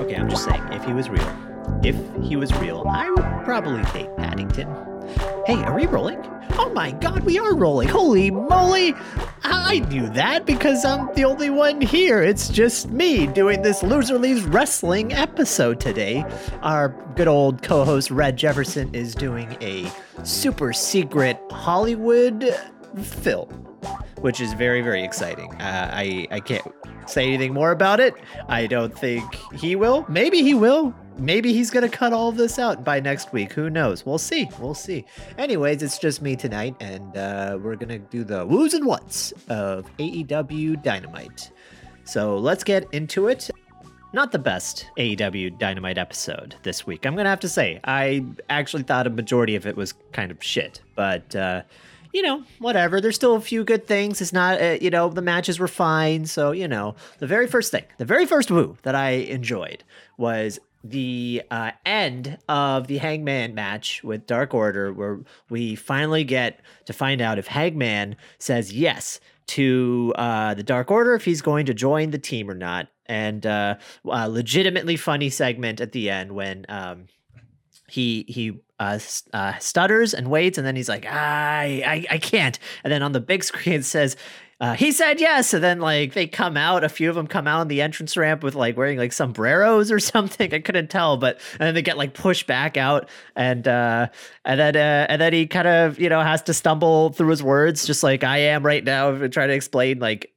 Okay, I'm just saying, if he was real, I would probably date Paddington. Hey, are we rolling? Oh my god, we are rolling. Holy moly. I knew that because I'm the only one here. It's just me doing this Loser Leaves Wrestling episode today. Our good old co-host Red Jefferson is doing a super secret Hollywood film, which is very, very exciting. I can't say anything more about it. I don't think he will. Maybe he will. Maybe he's going to cut all of this out by next week. Who knows? We'll see. We'll see. Anyways, it's just me tonight, and we're going to do the whoos and whats of AEW Dynamite. So let's get into it. Not the best AEW Dynamite episode this week, I'm going to have to say. I actually thought a majority of it was kind of shit, but whatever. There's still a few good things. It's not, the matches were fine. So, the very first woo that I enjoyed was the end of the Hangman match with Dark Order, where we finally get to find out if Hangman says yes to the Dark Order, if he's going to join the team or not. And legitimately funny segment at the end when he stutters and waits, and then he's like, I can't. And then on the big screen it says, he said yes. And then they come out, a few of them come out on the entrance ramp with wearing sombreros or something. I couldn't tell, and then they get pushed back out, and then he kind of, has to stumble through his words, just like I am right now, and try to explain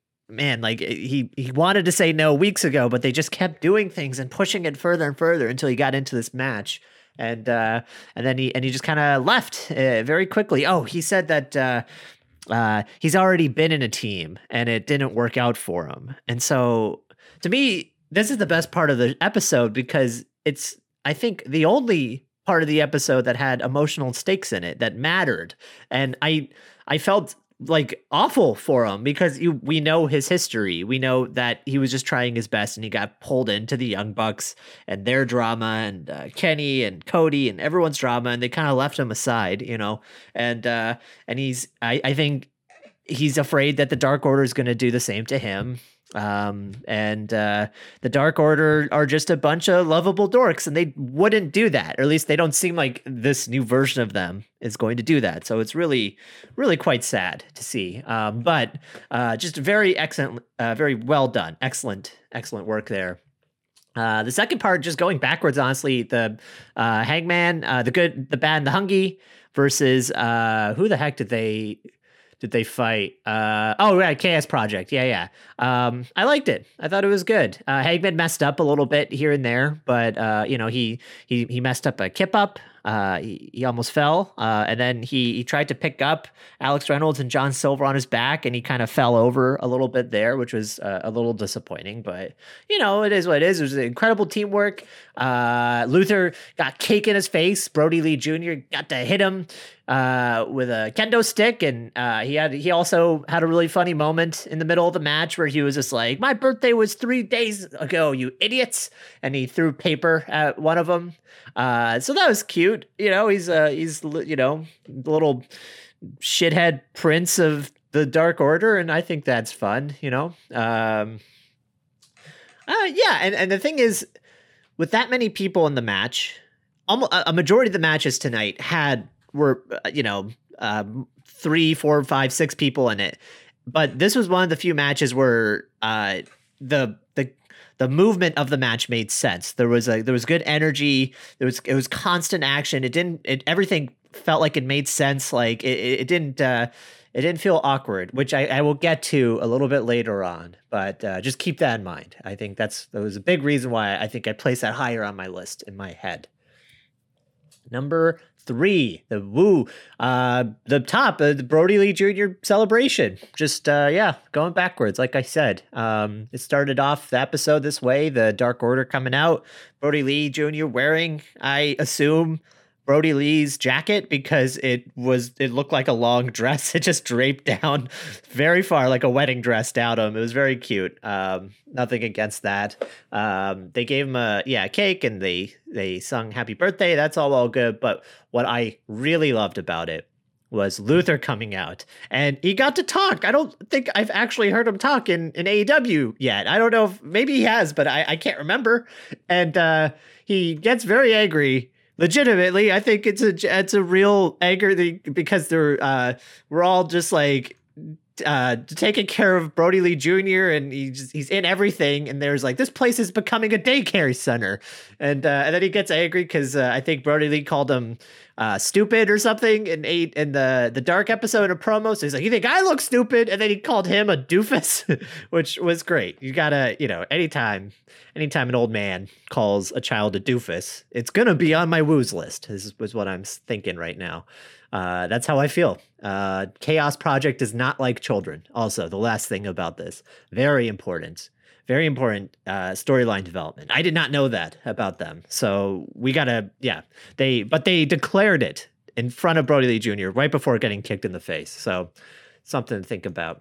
he wanted to say no weeks ago, but they just kept doing things and pushing it further and further until he got into this match. And then he just kind of left very quickly. Oh, he said that he's already been in a team and it didn't work out for him. And so to me, this is the best part of the episode because it's, I think, the only part of the episode that had emotional stakes in it that mattered. And I felt awful for him because we know his history. We know that he was just trying his best and he got pulled into the Young Bucks and their drama and Kenny and Cody and everyone's drama, and they kind of left him aside, and he's, I think he's afraid that the Dark Order is going to do the same to him. And the Dark Order are just a bunch of lovable dorks, and they wouldn't do that, or at least they don't seem like this new version of them is going to do that. So it's really, really quite sad to see. But just very excellent, very well done. Excellent work there. The second part, just going backwards, honestly, the Hangman, the good, the bad, and the Hungy versus who the heck did they fight? Chaos Project. Yeah. I liked it. I thought it was good. Hangman messed up a little bit here and there, but he messed up a kip up. He almost fell, and then he tried to pick up Alex Reynolds and John Silver on his back, and he kind of fell over a little bit there, which was a little disappointing. But it is what it is. It was incredible teamwork. Luther got cake in his face. Brody Lee Jr. got to hit him with a kendo stick, and he also had a really funny moment in the middle of the match where he was just like, "My birthday was 3 days ago, you idiots," and he threw paper at one of them. So that was cute. He's the little shithead prince of the Dark Order, and I think that's fun. And the thing is, with that many people in the match, almost a majority of the matches tonight were 3, 4, 5, 6 people in it. But this was one of the few matches where the movement of the match made sense. There was good energy. It was constant action. Everything felt like it made sense. It didn't feel awkward, which I will get to a little bit later on. But just keep that in mind. I think that was a big reason why I think I placed that higher on my list in my head. Number 3, the woo, the top, the Brody Lee Jr. celebration. Just, going backwards, like I said. It started off the episode this way, the Dark Order coming out, Brody Lee Jr. wearing, I assume, Brody Lee's jacket because it looked like a long dress. It just draped down very far, like a wedding dress down him. It was very cute. Nothing against that. They gave him a cake and they sung happy birthday. That's all good. But what I really loved about it was Luther coming out, and he got to talk. I don't think I've actually heard him talk in AEW yet. I don't know if maybe he has, but I can't remember. And he gets very angry. Legitimately, I think it's a real anger because we're all just like taking care of Brody Lee Jr. and he's in everything, and there's like, this place is becoming a daycare center, and then he gets angry because I think Brody Lee called him stupid or something in the Dark episode of promo. So he's like, you think I look stupid? And then he called him a doofus, which was great. You gotta, anytime an old man calls a child a doofus, it's gonna be on my woos list. This is what I'm thinking right now. That's how I feel. Chaos Project is not like children. Also, the last thing about this, very important storyline development. I did not know that about them. So we gotta, they declared it in front of Brody Lee Jr. right before getting kicked in the face. So something to think about.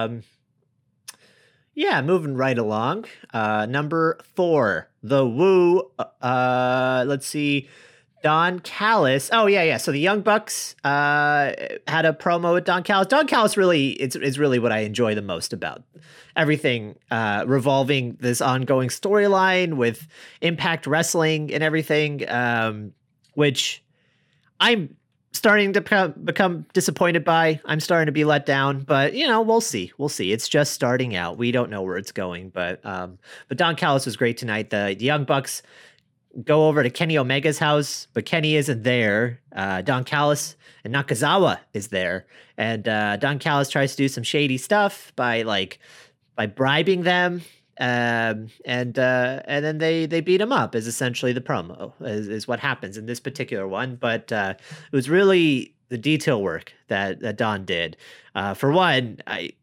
Moving right along. Number 4, the Woo. Let's see. Don Callis. Oh, yeah. So the Young Bucks had a promo with Don Callis. Don Callis really is really what I enjoy the most about everything revolving this ongoing storyline with Impact Wrestling and everything, which I'm starting to become disappointed by. I'm starting to be let down, but we'll see. It's just starting out. We don't know where it's going, but Don Callis was great tonight. The Young Bucks go over to Kenny Omega's house, but Kenny isn't there. Don Callis and Nakazawa is there, and Don Callis tries to do some shady stuff by bribing them, and then they beat him up. Is essentially the promo is what happens in this particular one. But it was really the detail work that Don did. For one,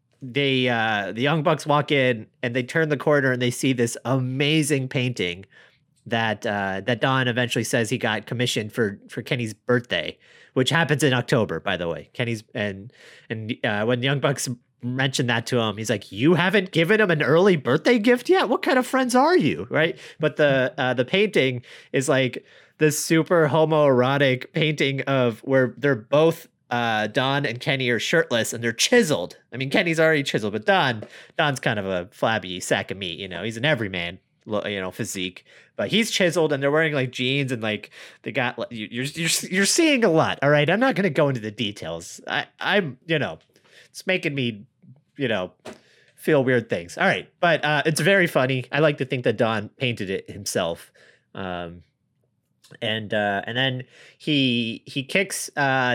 the Young Bucks walk in and they turn the corner and they see this amazing painting that Don eventually says he got commissioned for Kenny's birthday, which happens in October, by the way. Kenny's and when the Young Bucks mentioned that to him, he's like, "You haven't given him an early birthday gift yet? What kind of friends are you?" Right? But the painting is like this super homoerotic painting of where they're both Don and Kenny are shirtless and they're chiseled. I mean, Kenny's already chiseled, but Don's kind of a flabby sack of meat. He's an everyman, physique, but he's chiseled and they're wearing like jeans and like they got you're seeing a lot. All right, I'm not going to go into the details. I'm it's making me feel weird things. All right, but it's very funny. I like to think that Don painted it himself. And then he kicks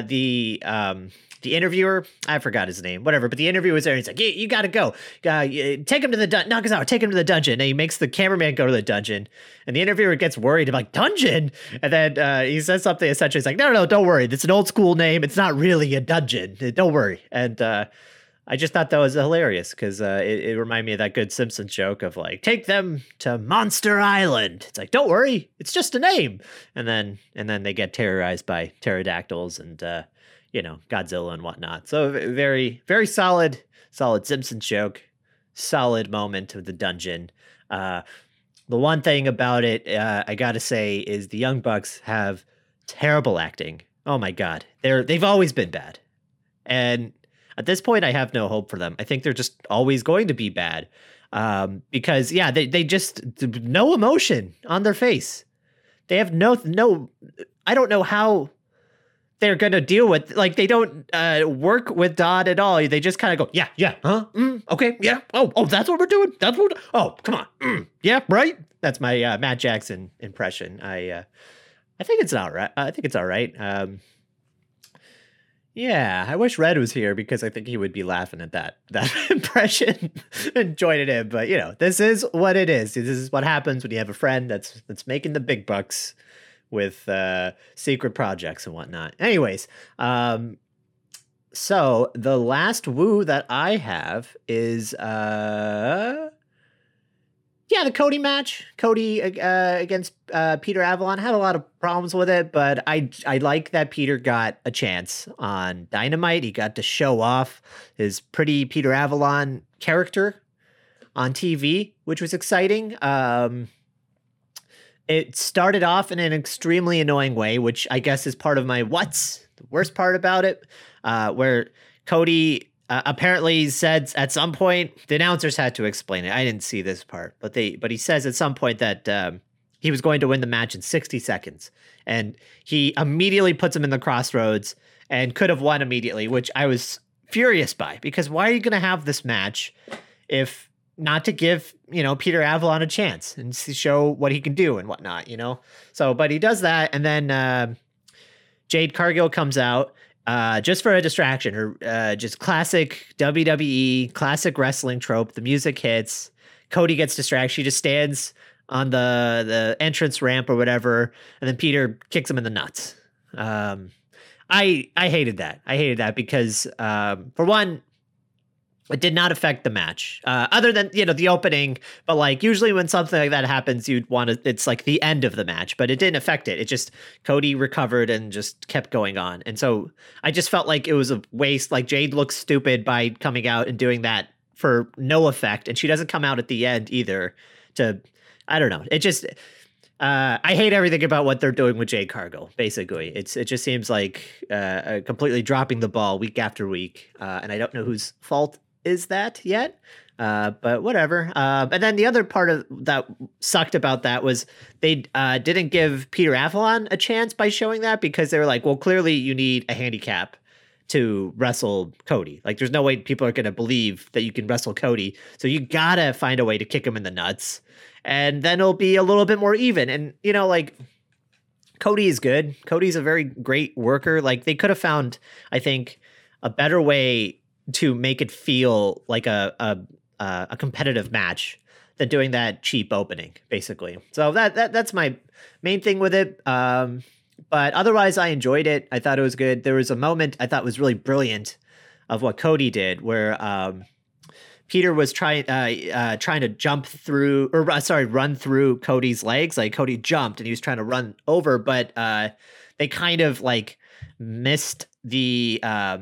the interviewer. I forgot his name, whatever. But the interviewer was there. He's like, you got to go. Take him to the Nakazawa. Take him to the dungeon. And he makes the cameraman go to the dungeon. And the interviewer gets worried about dungeon. And then he says something essentially. He's like, no, don't worry. It's an old school name. It's not really a dungeon. Don't worry. And I just thought that was hilarious because it reminded me of that good Simpsons joke of like, take them to Monster Island. It's like, don't worry. It's just a name. And then they get terrorized by pterodactyls and Godzilla and whatnot. So very, very solid Simpsons joke, solid moment of the dungeon. The one thing about it, I gotta say, is the Young Bucks have terrible acting. Oh my God. They've always been bad. And at this point, I have no hope for them. I think they're just always going to be bad. Because they just, no emotion on their face. They have no, I don't know how they're going to deal with, like, they don't work with Don at all. They just kind of go, yeah, huh? Okay, yeah. Oh, that's what we're doing? Oh, come on. Yeah, right? That's my Matt Jackson impression. I think it's all right. Yeah, I wish Red was here because I think he would be laughing at that impression and joining in. But, this is what it is. This is what happens when you have a friend that's making the big bucks with secret projects and whatnot. Anyways, so the last woo that I have is the Cody match. Cody against Peter Avalon. I had a lot of problems with it, but I like that Peter got a chance on Dynamite. He got to show off his pretty Peter Avalon character on TV, which was exciting. It started off in an extremely annoying way, which I guess is part of my what's the worst part about it, where Cody apparently said at some point, the announcers had to explain it. I didn't see this part, but he says at some point that he was going to win the match in 60 seconds, and he immediately puts him in the crossroads and could have won immediately, which I was furious by, because why are you going to have this match if not to give, Peter Avalon a chance and show what he can do and whatnot, So, but he does that, and then Jade Cargill comes out just for a distraction. Her just classic WWE, classic wrestling trope. The music hits. Cody gets distracted. She just stands on the entrance ramp or whatever, and then Peter kicks him in the nuts. I hated that. I hated that because for one, it did not affect the match, other than, the opening. But like usually when something like that happens, you'd want to, it's like the end of the match, but it didn't affect it. It just, Cody recovered and just kept going on. And so I just felt like it was a waste. Like Jade looks stupid by coming out and doing that for no effect. And she doesn't come out at the end either I don't know. It just, I hate everything about what they're doing with Jade Cargill. Basically, it just seems like completely dropping the ball week after week, and I don't know whose fault is that yet. But whatever. And then the other part of that sucked about that was they didn't give Peter Avalon a chance by showing that, because they were like, well, clearly you need a handicap to wrestle Cody. Like, there's no way people are going to believe that you can wrestle Cody. So you gotta find a way to kick him in the nuts. And then it'll be a little bit more even. And, like, Cody is good. Cody's a very great worker. Like, they could have found, I think, a better way to make it feel like a competitive match than doing that cheap opening, basically. So that's my main thing with it. But otherwise, I enjoyed it. I thought it was good. There was a moment I thought was really brilliant of what Cody did, where Peter was trying to jump through, run through Cody's legs. Like, Cody jumped and he was trying to run over, but they kind of like missed the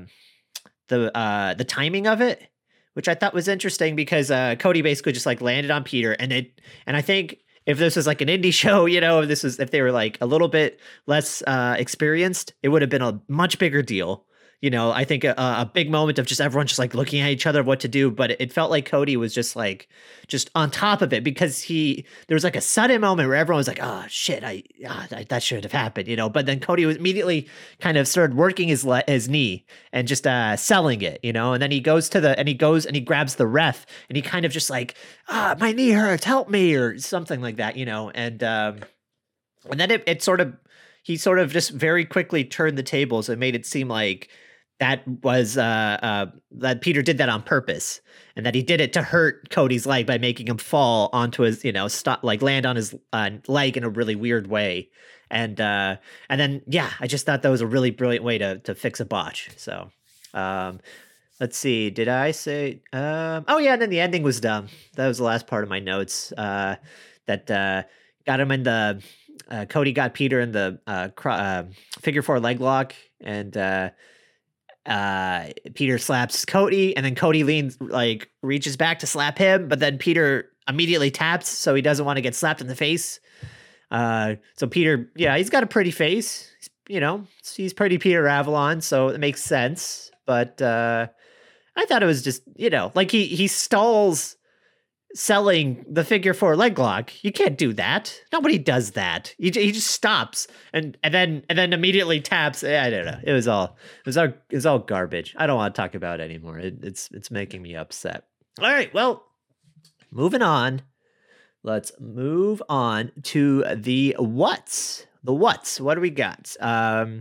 timing of it, which I thought was interesting, because Cody basically just like landed on Peter, and I think if this was like an indie show, if they were like a little bit less experienced, it would have been a much bigger deal. I think a big moment of just everyone just like looking at each other what to do, but it felt like Cody was just on top of it, because there was like a sudden moment where everyone was like, oh shit, that should have happened, but then Cody was immediately kind of started working his knee and just selling it, and then he goes and he grabs the ref, and he kind of just like, my knee hurts, help me, or something like that, and then he sort of just very quickly turned the tables and made it seem like that was that Peter did that on purpose, and that he did it to hurt Cody's leg by making him fall onto his, land on his leg in a really weird way. And then, I just thought that was a really brilliant way to fix a botch. So let's see. Did I say, and then the ending was dumb. That was the last part of my notes, that got him in the, Cody got Peter in the figure four leg lock, and Peter slaps Cody, and then Cody reaches back to slap him, but then Peter immediately taps, so he doesn't want to get slapped in the face. So Peter, he's got a pretty face, he's pretty Peter Avalon, so it makes sense. But I thought it was just, like he stalls selling the figure four leg lock. You can't do that. Nobody does that. He just stops and then immediately taps. I don't know. It was all garbage. I don't want to talk about it anymore. It's making me upset. All right. Well, moving on. Let's move on to the what's. The what's. What do we got? A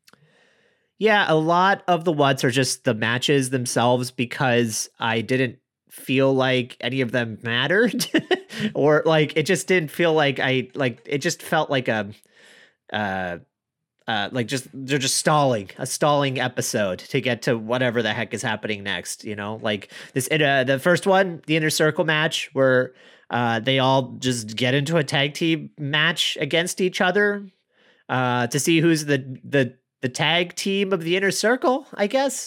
lot of the what's are just the matches themselves, because I didn't feel like any of them mattered or like it just didn't feel like it just felt like they're just stalling episode to get to whatever the heck is happening next, like this the first one, the Inner Circle match, where they all just get into a tag team match against each other to see who's the tag team of the Inner Circle, I guess.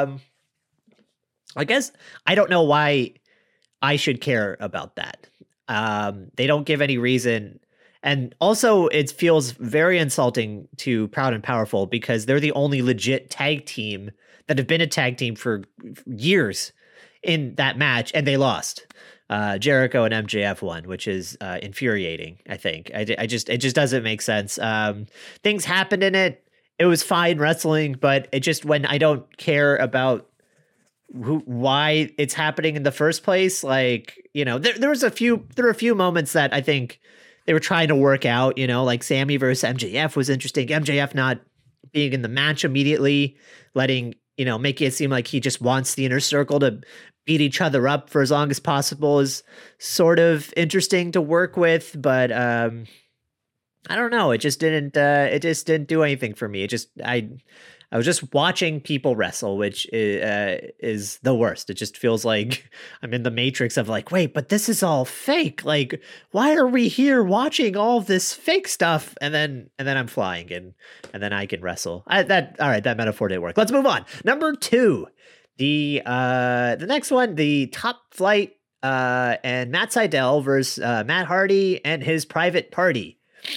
I don't know why I should care about that. They don't give any reason And also, it feels very insulting to Proud and Powerful because they're the only legit tag team that have been a tag team for years in that match, and they lost. Jericho and MJF won, which is infuriating. I think it just doesn't make sense. Things happened in it. It was fine wrestling, but it just, when I don't care about why it's happening in the first place, like, there were a few moments that I think they were trying to work out, like Sammy versus MJF was interesting. MJF not being in the match immediately, letting, making it seem like he just wants the Inner Circle to beat each other up for as long as possible is sort of interesting to work with. But I don't know. It just didn't do anything for me. I was just watching people wrestle, which is the worst. It just feels like I'm in the matrix of like, wait, but this is all fake. Like, why are we here watching all this fake stuff? And then I'm flying and then I can wrestle. All right, that metaphor didn't work. Let's move on. Number 2, the next one, the Top Flight and Matt Sydal versus Matt Hardy and his Private Party.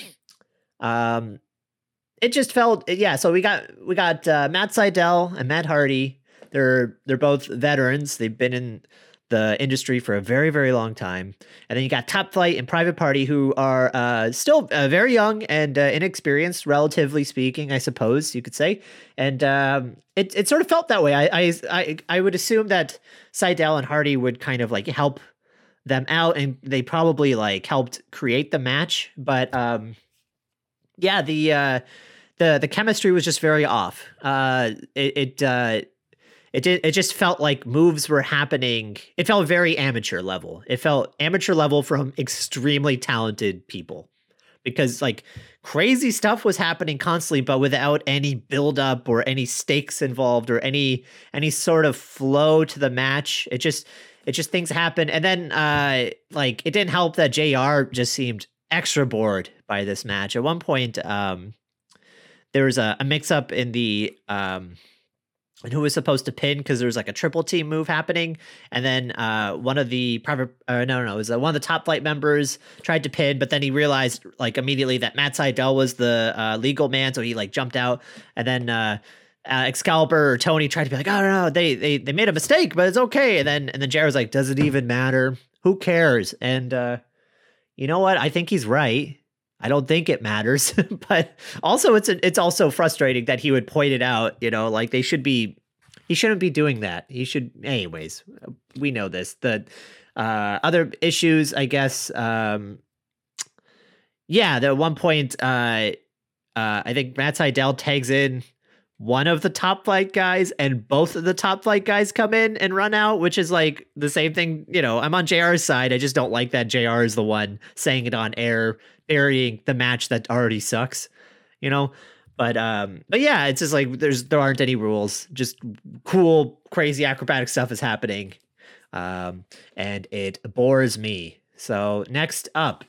It just felt, yeah. So we got Matt Sydal and Matt Hardy. They're both veterans. They've been in the industry for a very, very long time. And then you got Top Flight and Private Party, who are still very young and inexperienced, relatively speaking, I suppose you could say. And it sort of felt that way. I would assume that Sydal and Hardy would kind of like help them out, and they probably like helped create the match. But yeah, the chemistry was just very off. It just felt like moves were happening. It felt very amateur level. It felt amateur level from extremely talented people, because like crazy stuff was happening constantly, but without any build up or any stakes involved or any sort of flow to the match. It just things happen. And then like it didn't help that JR just seemed extra bored by this match. At one point, there was a mix up in the and who was supposed to pin, because there was like a triple team move happening, and then one of the private it was one of the Top Flight members tried to pin, but then he realized like immediately that Matt Sydal was the legal man, so he like jumped out, and then Excalibur or Tony tried to be like, oh no, they made a mistake, but it's okay, and then Jared was like, does it even matter? Who cares? And you know what? I think he's right. I don't think it matters, but also it's also frustrating that he would point it out, like he shouldn't be doing that. He should, anyways, we know this. The other issues, I guess, at one point, I think Matt Sydal tags in one of the Top Flight guys, and both of the Top Flight guys come in and run out, which is like the same thing. I'm on JR's side. I just don't like that JR is the one saying it on air, burying the match that already sucks, but yeah, it's just like there aren't any rules, just cool, crazy acrobatic stuff is happening. And it bores me. So next up,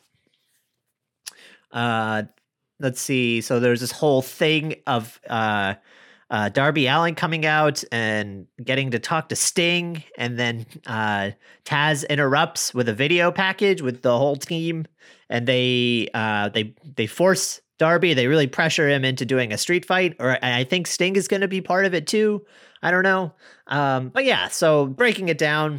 let's see. So there's this whole thing of, Darby Allin coming out and getting to talk to Sting, and then Taz interrupts with a video package with the whole team, and they force Darby. They really pressure him into doing a street fight, or I think Sting is going to be part of it too. I don't know, but yeah. So breaking it down,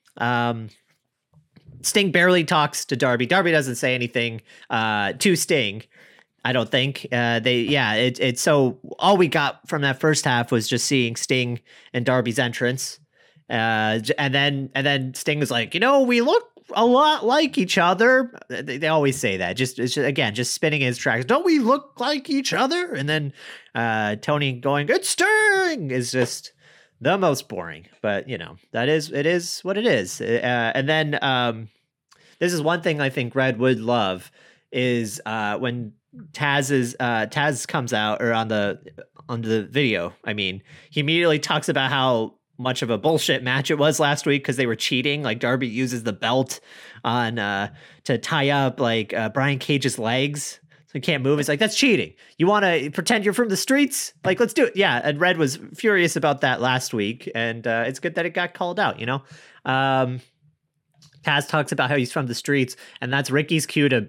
Sting barely talks to Darby. Darby doesn't say anything to Sting, I don't think. It's so all we got from that first half was just seeing Sting and Darby's entrance. And then Sting was like, we look a lot like each other. They always say that. It's just spinning his tracks. Don't we look like each other? And then Tony going, it's Sting, is just the most boring. But it is what it is. And then this is one thing I think Red would love is when Taz comes out, or on the video, I mean, he immediately talks about how much of a bullshit match it was last week because they were cheating. Like Darby uses the belt on to tie up like Brian Cage's legs so he can't move. It's like, that's cheating. You want to pretend you're from the streets? Like, let's do it. Yeah, and Red was furious about that last week, and it's good that it got called out. Taz talks about how he's from the streets, and that's Ricky's cue to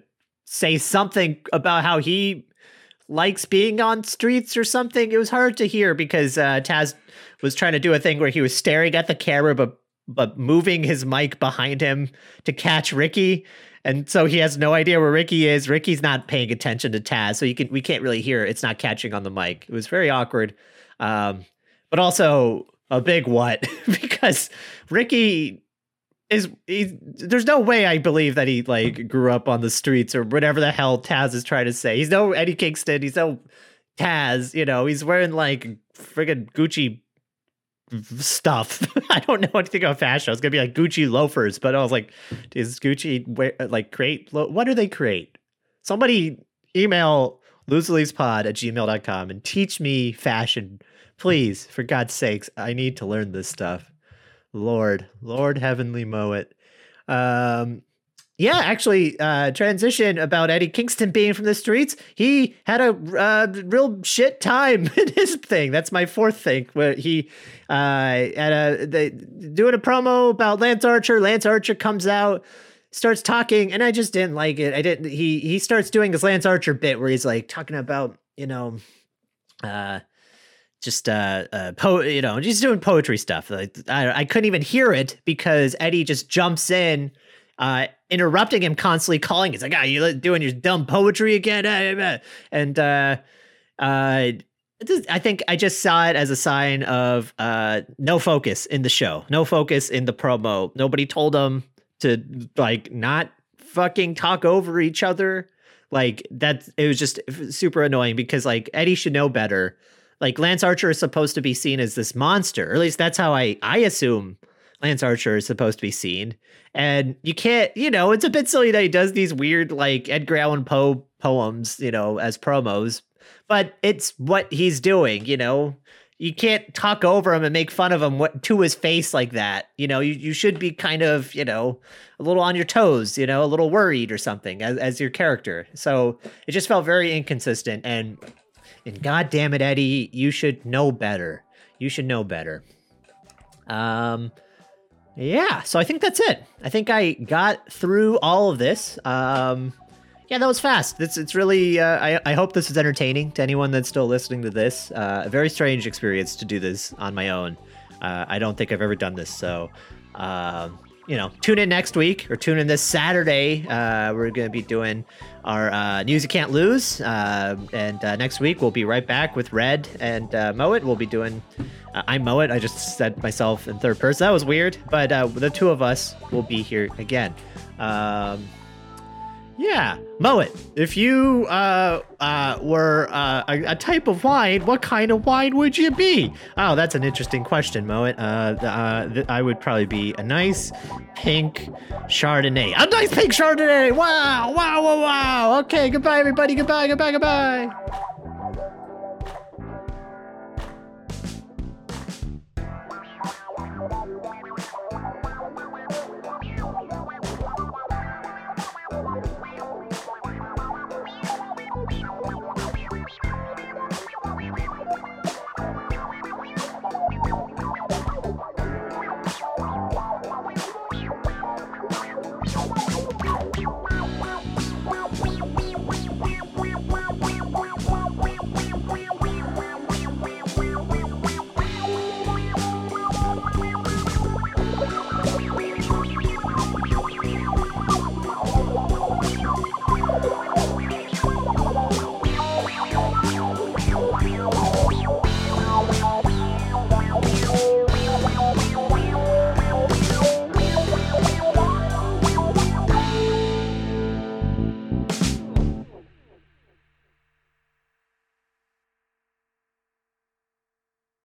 say something about how he likes being on streets or something. It was hard to hear because Taz was trying to do a thing where he was staring at the camera, but moving his mic behind him to catch Ricky. And so he has no idea where Ricky is. Ricky's not paying attention to Taz, so we can't really hear it. It's not catching on the mic. It was very awkward, but also a big what because Ricky there's no way I believe that he like grew up on the streets or whatever the hell Taz is trying to say. He's no Eddie Kingston. He's no Taz. You know, he's wearing like friggin' Gucci stuff. I don't know anything about fashion. I was gonna be like Gucci loafers, but I was like, is Gucci create? What do they create? Somebody email loseleavespod@gmail.com and teach me fashion, please. For God's sakes, I need to learn this stuff. Lord Heavenly Moet. Yeah, actually, transition about Eddie Kingston being from the streets. He had a real shit time in his thing. That's my fourth thing, where he doing a promo about Lance Archer. Lance Archer comes out, starts talking, and I just didn't like it. He starts doing this Lance Archer bit where he's like talking about, just just doing poetry stuff. Like, I couldn't even hear it because Eddie just jumps in, interrupting him constantly, calling. It's like, you doing your dumb poetry again? And I think I just saw it as a sign of no focus in the show, no focus in the promo. Nobody told him to like not fucking talk over each other. Like that, it was just super annoying because like Eddie should know better. Like Lance Archer is supposed to be seen as this monster, or at least that's how I assume Lance Archer is supposed to be seen. And you can't, it's a bit silly that he does these weird like Edgar Allan Poe poems, as promos, but it's what he's doing, You can't talk over him and make fun of him to his face like that. You should be kind of, a little on your toes, a little worried or something as your character. So it just felt very inconsistent. And God damn it, Eddie, you should know better. You should know better. Yeah, so I think that's it. I think I got through all of this. Yeah, that was fast. It's really, I hope this is entertaining to anyone that's still listening to this. A very strange experience to do this on my own. I don't think I've ever done this, so, tune in next week, or tune in this Saturday. We're going to be doing our News You Can't Lose, and next week we'll be right back with Red and Moet. We'll be doing, I'm Moet. I just said myself in third person. That was weird, but the two of us will be here again. Yeah, Moet, if you were a type of wine, what kind of wine would you be? Oh, that's an interesting question, Moet. I would probably be a nice pink Chardonnay. A nice pink Chardonnay! Wow, wow, wow, wow! Okay, goodbye, everybody. Goodbye, goodbye, goodbye.